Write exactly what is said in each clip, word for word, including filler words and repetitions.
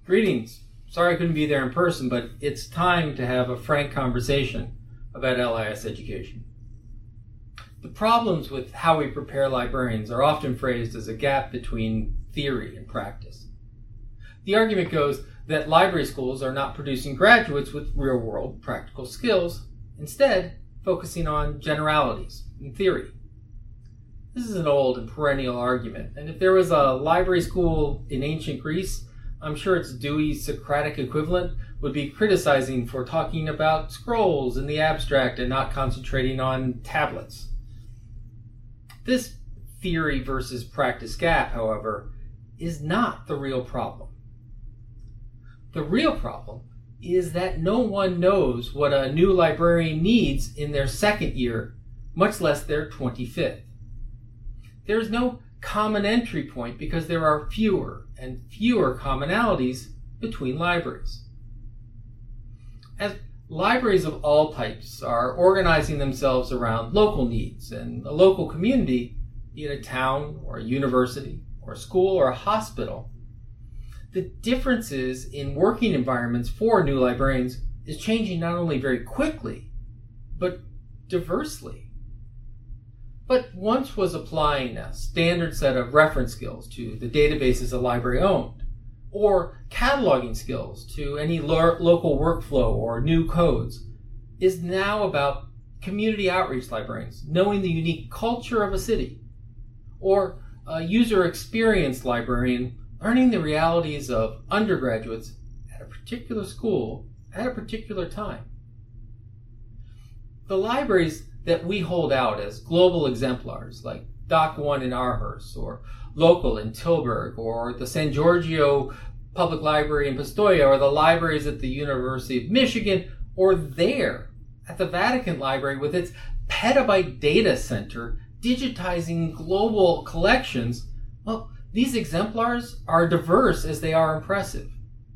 Greetings. Sorry I couldn't be there in person, but it's time to have a frank conversation about L I S education. The problems with how we prepare librarians are often phrased as a gap between theory and practice. The argument goes that library schools are not producing graduates with real-world practical skills, instead focusing on generalities and theory. This is an old and perennial argument, and if there was a library school in ancient Greece, I'm sure its Dewey's Socratic equivalent would be criticizing for talking about scrolls in the abstract and not concentrating on tablets. This theory versus practice gap, however, is not the real problem. The real problem is that no one knows what a new librarian needs in their second year, much less their twenty-fifth. There's no common entry point because there are fewer and fewer commonalities between libraries. As libraries of all types are organizing themselves around local needs and a local community, be it a town or a university or a school or a hospital, the differences in working environments for new librarians is changing not only very quickly, but diversely. But once was applying a standard set of reference skills to the databases a library owned, or cataloging skills to any lo- local workflow or new codes, is now about community outreach librarians knowing the unique culture of a city, or a user experience librarian learning the realities of undergraduates at a particular school at a particular time. The libraries that we hold out as global exemplars, like Dock One in Aarhus, or Local in Tilburg, or the San Giorgio Public Library in Pistoia, or the libraries at the University of Michigan, or there at the Vatican Library with its petabyte data center digitizing global collections. Well, these exemplars are diverse as they are impressive.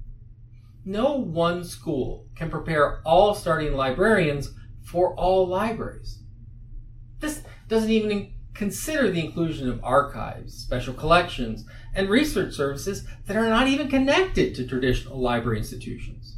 No one school can prepare all starting librarians for all libraries. This doesn't even consider the inclusion of archives, special collections, and research services that are not even connected to traditional library institutions.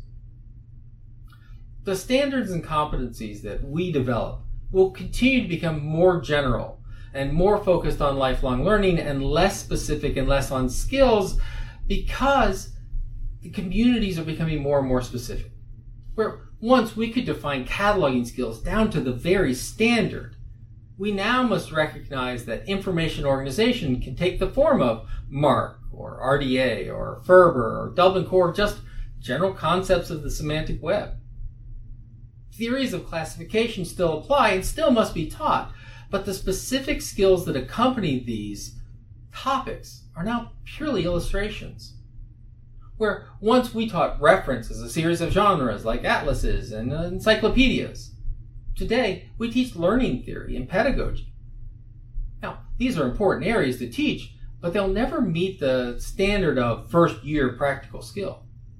The standards and competencies that we develop will continue to become more general and more focused on lifelong learning and less specific and less on skills because the communities are becoming more and more specific. Where once we could define cataloging skills down to the very standard, we now must recognize that information organization can take the form of MARC or R D A or Ferber or Dublin Core, just general concepts of the semantic web. Theories of classification still apply and still must be taught, but the specific skills that accompany these topics are now purely illustrations. Where once we taught reference as a series of genres like atlases and encyclopedias, today we teach learning theory and pedagogy. Now, these are important areas to teach, but they'll never meet the standard of first year practical skill.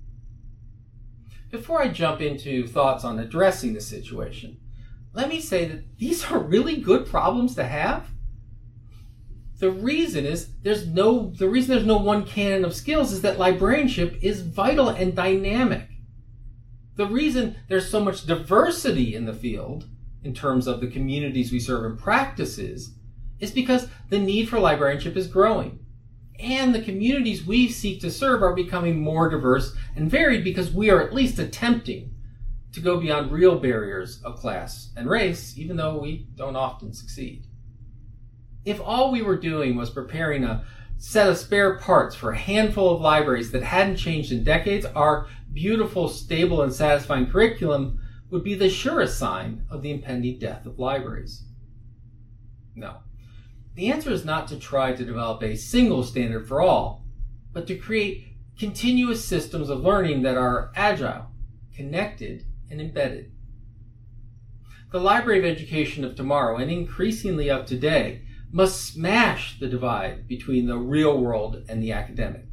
Before I jump into thoughts on addressing the situation, let me say that these are really good problems to have. The reason is there's no the reason there's no one canon of skills is that librarianship is vital and dynamic. The reason there's so much diversity in the field in terms of the communities we serve and practices is because the need for librarianship is growing. And the communities we seek to serve are becoming more diverse and varied because we are at least attempting to go beyond real barriers of class and race, even though we don't often succeed. If all we were doing was preparing a set of spare parts for a handful of libraries that hadn't changed in decades, our beautiful, stable, and satisfying curriculum would be the surest sign of the impending death of libraries. No. The answer is not to try to develop a single standard for all, but to create continuous systems of learning that are agile, connected, and embedded. The Library of Education of tomorrow, and increasingly of today, must smash the divide between the real world and the academic.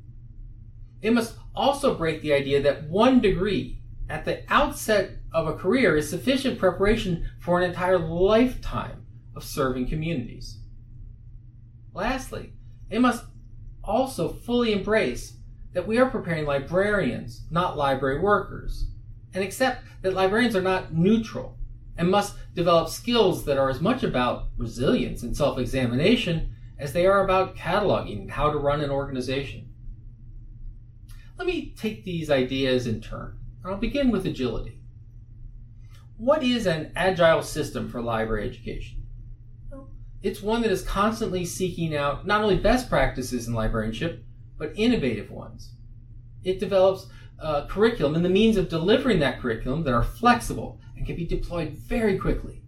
It must also break the idea that one degree at the outset of a career is sufficient preparation for an entire lifetime of serving communities. Lastly, it must also fully embrace that we are preparing librarians, not library workers, and accept that librarians are not neutral and must develop skills that are as much about resilience and self-examination as they are about cataloging and how to run an organization. Let me take these ideas in turn. I'll begin with agility. What is an agile system for library education? Well, it's one that is constantly seeking out not only best practices in librarianship, but innovative ones. It develops a curriculum and the means of delivering that curriculum that are flexible and can be deployed very quickly.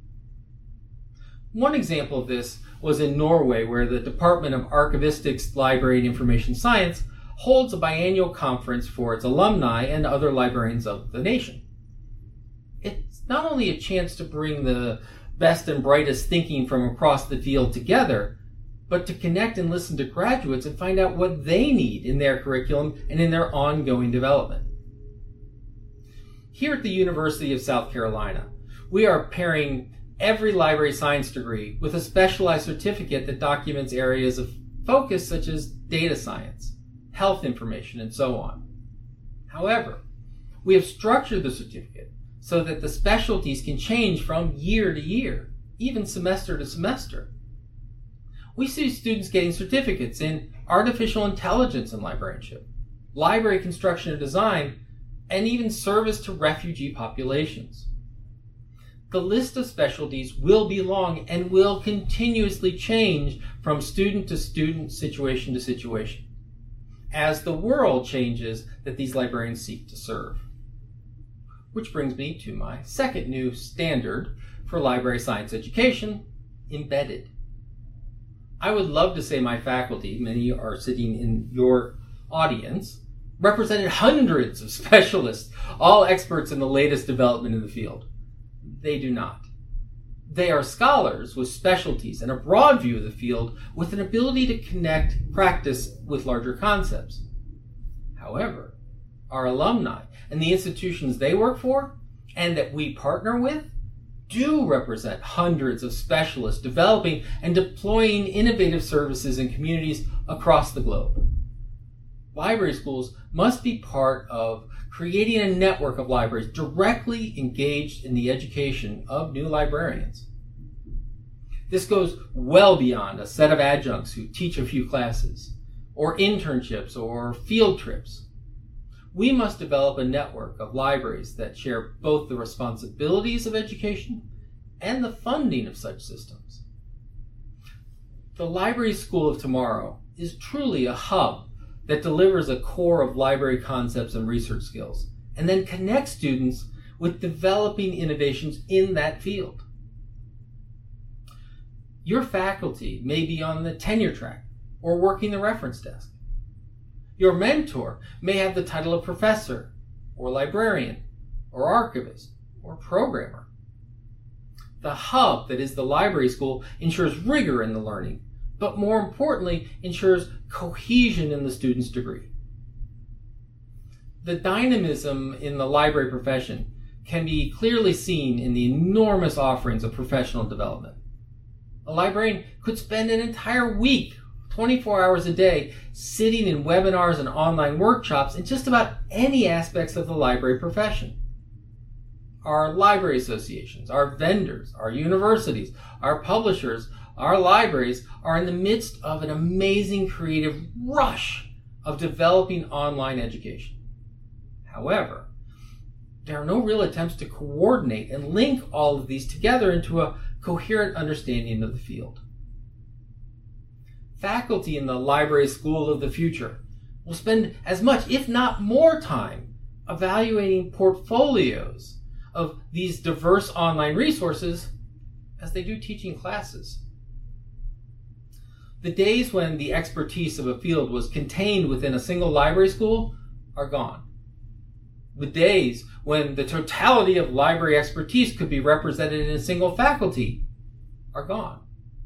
One example of this was in Norway, where the Department of Archivistics, Library and Information Science holds a biannual conference for its alumni and other librarians of the nation. It's not only a chance to bring the best and brightest thinking from across the field together, but to connect and listen to graduates and find out what they need in their curriculum and in their ongoing development. Here at the University of South Carolina, we are pairing every library science degree with a specialized certificate that documents areas of focus such as data science, health information, and so on. However, we have structured the certificate so that the specialties can change from year to year, even semester to semester. We see students getting certificates in artificial intelligence and librarianship, library construction and design, and even service to refugee populations. The list of specialties will be long and will continuously change from student to student, situation to situation, as the world changes that these librarians seek to serve. Which brings me to my second new standard for library science education, embedded. I would love to say my faculty, many are sitting in your audience, represented hundreds of specialists, all experts in the latest development in the field. They do not. They are scholars with specialties and a broad view of the field with an ability to connect practice with larger concepts. However, our alumni and the institutions they work for and that we partner with do represent hundreds of specialists developing and deploying innovative services in communities across the globe. Library schools must be part of creating a network of libraries directly engaged in the education of new librarians. This goes well beyond a set of adjuncts who teach a few classes, or internships, or field trips. We must develop a network of libraries that share both the responsibilities of education and the funding of such systems. The Library School of Tomorrow is truly a hub that delivers a core of library concepts and research skills, and then connects students with developing innovations in that field. Your faculty may be on the tenure track or working the reference desk. Your mentor may have the title of professor, or librarian, or archivist, or programmer. The hub that is the library school ensures rigor in the learning, but more importantly, ensures cohesion in the student's degree. The dynamism in the library profession can be clearly seen in the enormous offerings of professional development. A librarian could spend an entire week, twenty-four hours a day, sitting in webinars and online workshops in just about any aspects of the library profession. Our library associations, our vendors, our universities, our publishers, our libraries are in the midst of an amazing creative rush of developing online education. However, there are no real attempts to coordinate and link all of these together into a coherent understanding of the field. Faculty in the Library School of the Future will spend as much, if not more time, evaluating portfolios of these diverse online resources as they do teaching classes. The days when the expertise of a field was contained within a single library school are gone. The days when the totality of library expertise could be represented in a single faculty are gone.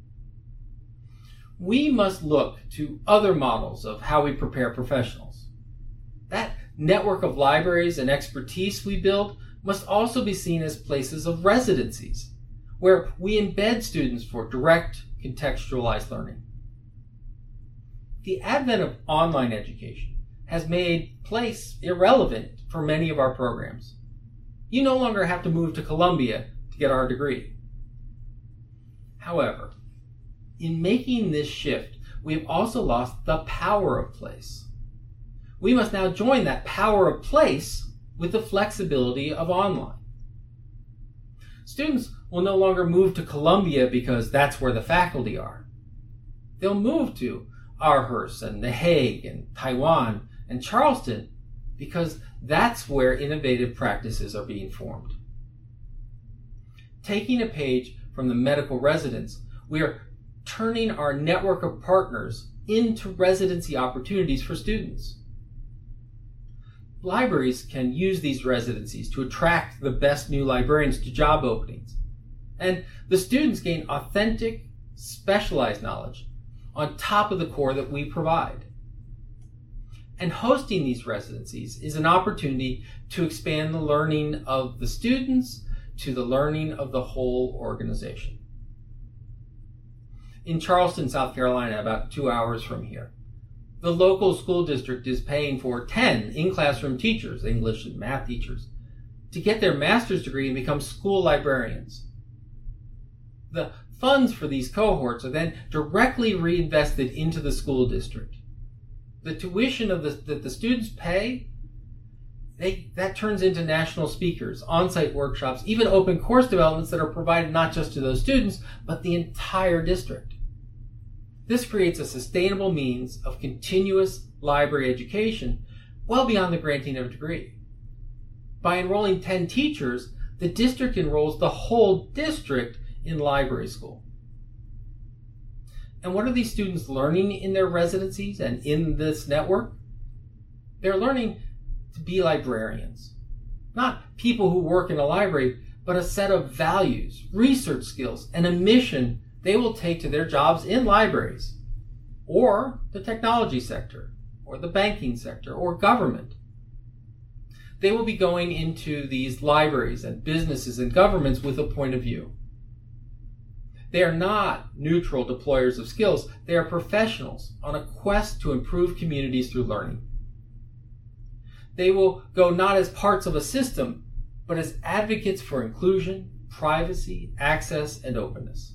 We must look to other models of how we prepare professionals. That network of libraries and expertise we build must also be seen as places of residencies, where we embed students for direct, contextualized learning. The advent of online education has made place irrelevant for many of our programs. You no longer have to move to Columbia to get our degree. However, in making this shift, we have also lost the power of place. We must now join that power of place with the flexibility of online. Students will no longer move to Columbia because that's where the faculty are. They'll move to Aarhus and The Hague and Taiwan and Charleston because that's where innovative practices are being formed. Taking a page from the medical residents, we are turning our network of partners into residency opportunities for students. Libraries can use these residencies to attract the best new librarians to job openings, and the students gain authentic, specialized knowledge on top of the core that we provide. And hosting these residencies is an opportunity to expand the learning of the students to the learning of the whole organization. In Charleston, South Carolina, about two hours from here, the local school district is paying for ten in-classroom teachers, English and math teachers, to get their master's degree and become school librarians. The funds for these cohorts are then directly reinvested into the school district. The tuition of the, that the students pay, they, that turns into national speakers, on-site workshops, even open course developments that are provided not just to those students, but the entire district. This creates a sustainable means of continuous library education well beyond the granting of a degree. By enrolling ten teachers, the district enrolls the whole district in library school. And what are these students learning in their residencies and in this network? They're learning to be librarians. Not people who work in a library, but a set of values, research skills, and a mission they will take to their jobs in libraries, or the technology sector, or the banking sector, or government. They will be going into these libraries and businesses and governments with a point of view. They are not neutral deployers of skills. They are professionals on a quest to improve communities through learning. They will go not as parts of a system, but as advocates for inclusion, privacy, access, and openness.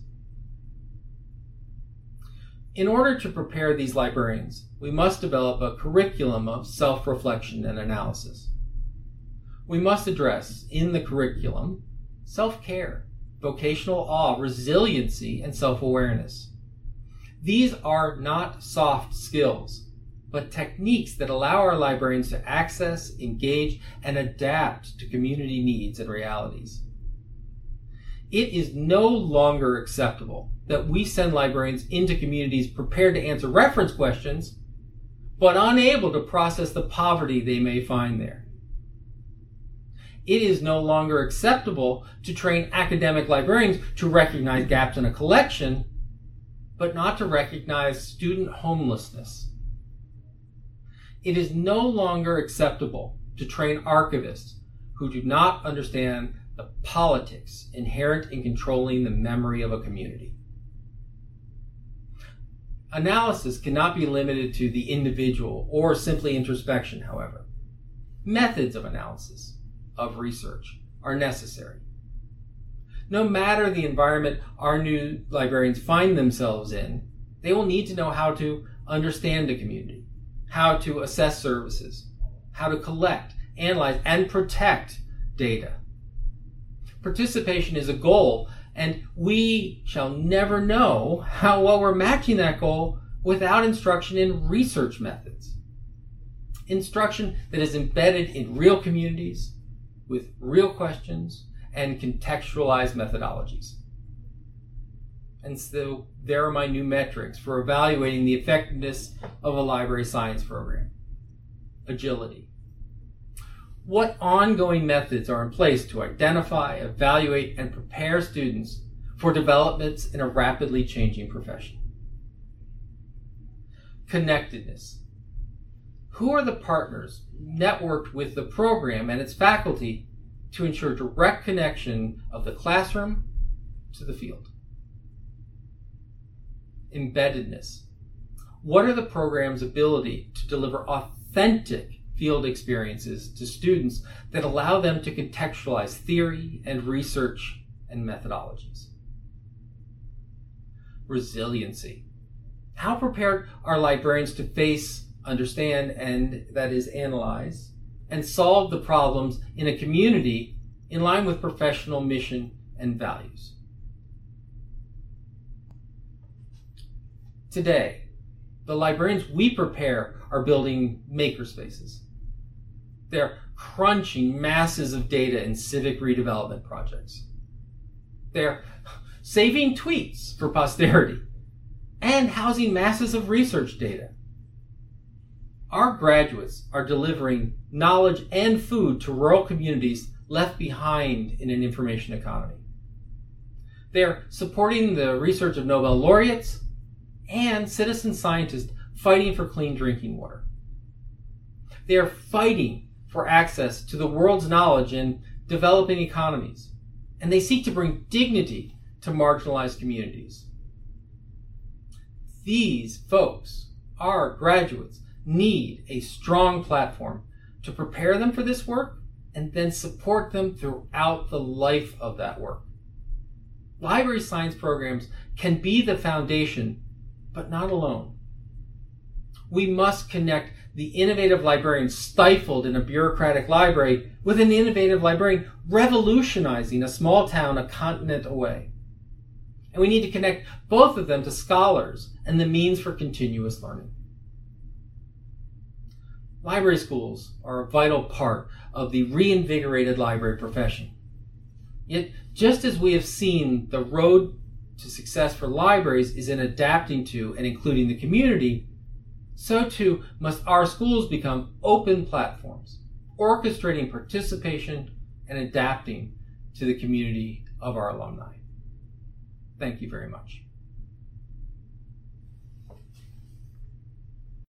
In order to prepare these librarians, we must develop a curriculum of self-reflection and analysis. We must address, in the curriculum, self-care, vocational awe, resiliency, and self-awareness. These are not soft skills, but techniques that allow our librarians to access, engage, and adapt to community needs and realities. It is no longer acceptable that we send librarians into communities prepared to answer reference questions, but unable to process the poverty they may find there. It is no longer acceptable to train academic librarians to recognize gaps in a collection, but not to recognize student homelessness. It is no longer acceptable to train archivists who do not understand the politics inherent in controlling the memory of a community. Analysis cannot be limited to the individual or simply introspection, however. Methods of analysis, of research, are necessary. No matter the environment our new librarians find themselves in, they will need to know how to understand a community, how to assess services, how to collect, analyze, and protect data. Participation is a goal, and we shall never know how well we're matching that goal without instruction in research methods. Instruction that is embedded in real communities, with real questions and contextualized methodologies. And so there are my new metrics for evaluating the effectiveness of a library science program. Agility. What ongoing methods are in place to identify, evaluate, and prepare students for developments in a rapidly changing profession? Connectedness. Who are the partners networked with the program and its faculty to ensure direct connection of the classroom to the field? Embeddedness. What are the program's ability to deliver authentic authentic field experiences to students that allow them to contextualize theory and research and methodologies. Resiliency. How prepared are librarians to face, understand, and that is analyze, and solve the problems in a community in line with professional mission and values? Today, the librarians we prepare are building makerspaces. They're crunching masses of data in civic redevelopment projects. They're saving tweets for posterity and housing masses of research data. Our graduates are delivering knowledge and food to rural communities left behind in an information economy. They're supporting the research of Nobel laureates and citizen scientists fighting for clean drinking water. They are fighting for access to the world's knowledge in developing economies, and they seek to bring dignity to marginalized communities. These folks, our graduates, need a strong platform to prepare them for this work and then support them throughout the life of that work. Library science programs can be the foundation, but not alone. We must connect the innovative librarian stifled in a bureaucratic library with an innovative librarian revolutionizing a small town a continent away. And we need to connect both of them to scholars and the means for continuous learning. Library schools are a vital part of the reinvigorated library profession. Yet, just as we have seen the road to success for libraries is in adapting to and including the community, so too must our schools become open platforms, orchestrating participation and adapting to the community of our alumni. Thank you very much.